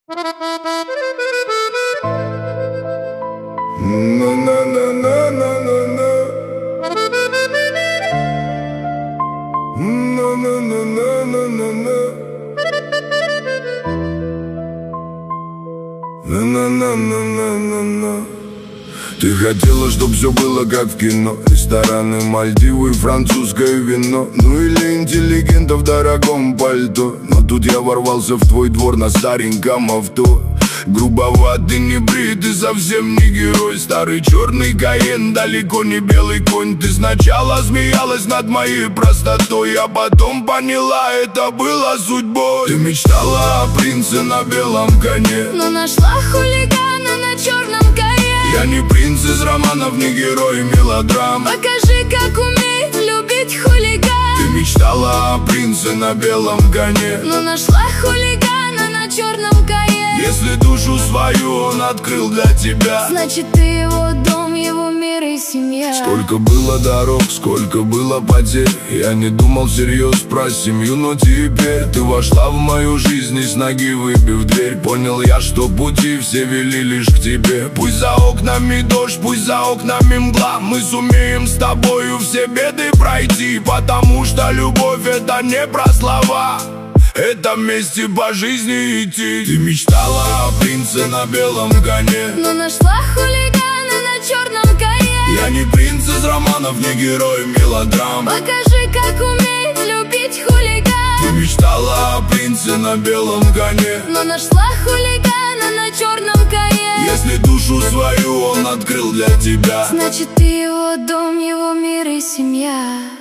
Ты хотела, чтоб все было как в кино. Рестораны, Мальдивы, французское вино. Ну или интеллигента в дорогом пальто. Но тут я ворвался в твой двор на стареньком авто. Грубоватый, не бритый, совсем не герой. Старый черный Каен, далеко не белый конь. Ты сначала смеялась над моей простотой, а потом поняла, это было судьбой. Ты мечтала о принце на белом коне, но нашла хулигана на черном коне. Я не принц из романов, не герой мелодрам. Покажи, как умеет любить хулиган. Ты мечтала о принце на белом коне, но нашла хулигана на черном коне. Если душу свою он открыл для тебя, значит ты его дом, его мир и семья. Сколько было дорог, сколько было потерь. Я не думал всерьез про семью, но теперь ты вошла в мою жизнь и с ноги выбив дверь. Понял я, что пути все вели лишь к тебе. Пусть за окнами дождь, пусть за окнами мгла, мы сумеем с тобою все беды пройти. Потому что любовь это не про слова, это вместе по жизни идти. Ты мечтала о принце на белом коне, но нашла хулигана на черном коне. Я не принц из романов, не герой мелодрам. Покажи, как умеет любить хулиган. Ты мечтала о принце на белом коне, но нашла хулигана на черном коне. Если душу свою он открыл для тебя, значит ты его дом, его мир и семья.